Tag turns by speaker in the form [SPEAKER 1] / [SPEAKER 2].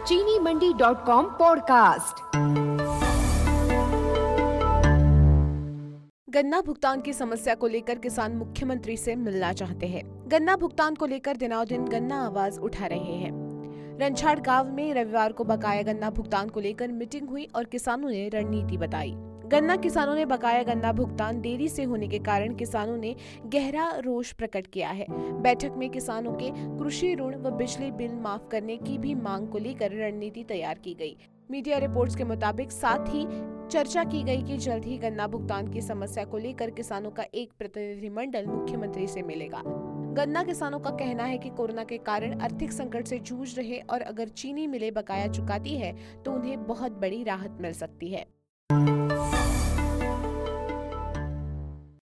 [SPEAKER 1] चीनीमंडी.com podcast.
[SPEAKER 2] गन्ना भुगतान की समस्या को लेकर किसान मुख्यमंत्री से मिलना चाहते हैं। गन्ना भुगतान को लेकर दिनों-दिन गन्ना आवाज उठा रहे हैं। रंछाड़ गांव में रविवार को बकाया गन्ना भुगतान को लेकर मीटिंग हुई और किसानों ने रणनीति बताई। गन्ना किसानों ने बकाया गन्ना भुगतान देरी से होने के कारण किसानों ने गहरा रोष प्रकट किया है। बैठक में किसानों के कृषि ऋण व बिजली बिल माफ करने की भी मांग को लेकर रणनीति तैयार की गई। मीडिया रिपोर्ट्स के मुताबिक साथ ही चर्चा की गई कि जल्द ही गन्ना भुगतान की समस्या को लेकर किसानों का एक प्रतिनिधिमंडल मुख्यमंत्री से मिलेगा। गन्ना किसानों का कहना है कि कोरोना के कारण आर्थिक संकट से जूझ रहे और अगर चीनी मिलें बकाया चुकाती है तो उन्हें बहुत बड़ी राहत मिल सकती है।